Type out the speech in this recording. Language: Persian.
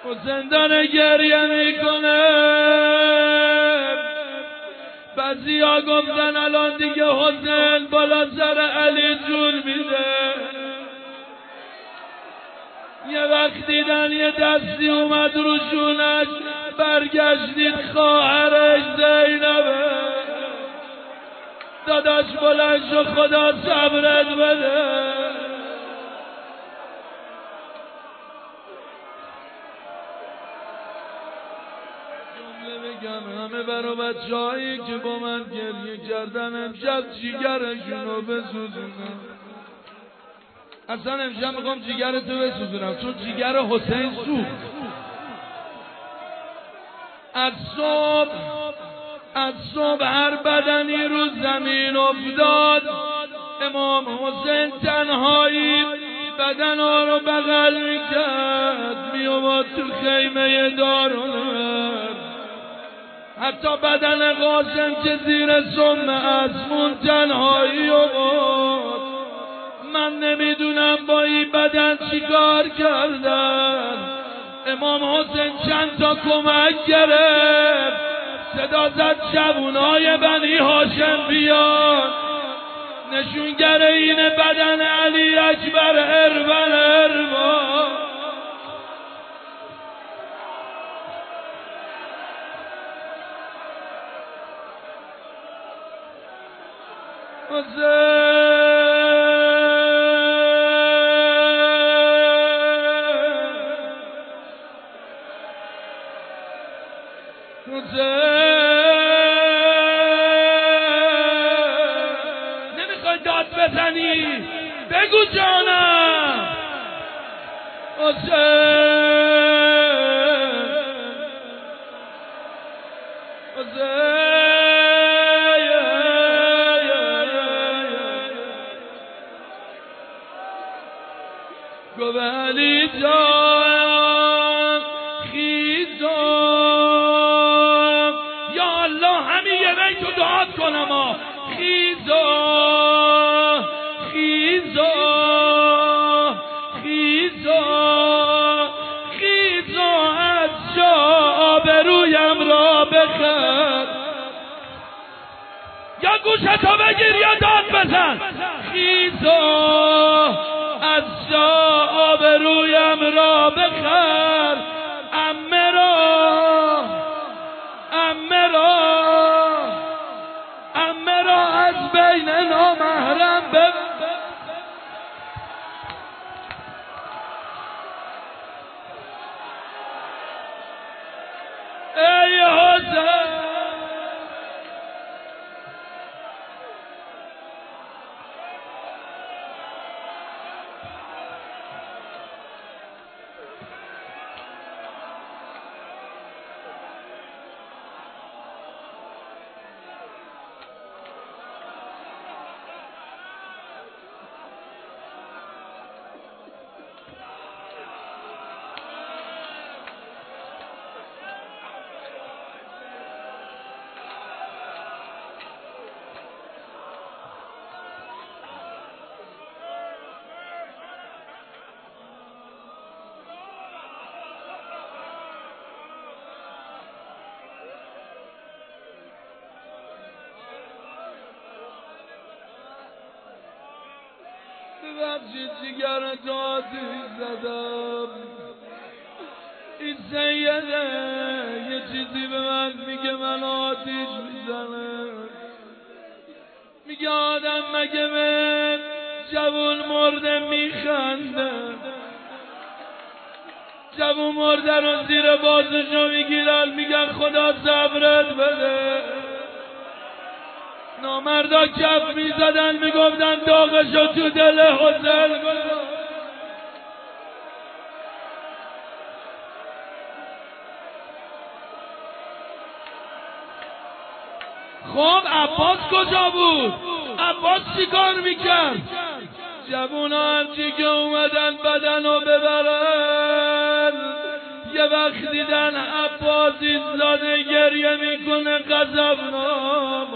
زندان گریه میکنه. بعضی ها گفتن الان دیگه حسین بالا سر علی جون میده. یه وقت دیدن یه دستی اومد رو شونش، برگشتید خواهرش زینبه. داداش بلند شو خدا صبرت بده. همه برا بچه‌هایی که با من گریه کردن امشب جیگرشونو بسوزونم. اصلا امشب میخوام جیگرتو بسوزونم، چون جیگر حسین سوخت. از صبح هر بدنی رو زمین افتاد. امام حسین تنهایی بدنها رو بغل میکرد، میومد تو خیمه دارالعلوم. حتی بدن قاسم که زیر سم اسمون تنهایی بود. من نمیدونم با این بدن چی کار کردن. امام حسین چند تا کمک گرفت، صدا زد جوونای بنی هاشم بیان. نشونگر این بدن علی اکبر اربن. نمیخوای داد بزنی؟ بگو جانم. گو علی جان خیزم، یا الله همین یه رنگ تو دعات کنم. خیزم خیزم خیزم خیزم، از جا آبرویم را بخر. یا گوشتو بگیر یا داد بزن. خیزم از جا آبرویم را بخر. عمه را از بین نامحرم ببر. ای حسین ببخشید جیگرت آتیش زدم. این سیده یه چیزی به من میگه من آتیش میزنه. میگه آدم مگه من جوون مرده میخنده؟ جوون مرده رو زیر بازشو میگیرن، میگن خدا صبرت بده. نامردا کف میزدن، میگفتن داغشو تو دل حسین گذار. خب عباس کجا بود؟ عباس چی کار میکرد؟ جوونا هرچی که اومدن بدنو ببرن، یه وقت دیدن عباس ایستاده گریه میکنه غضبناک.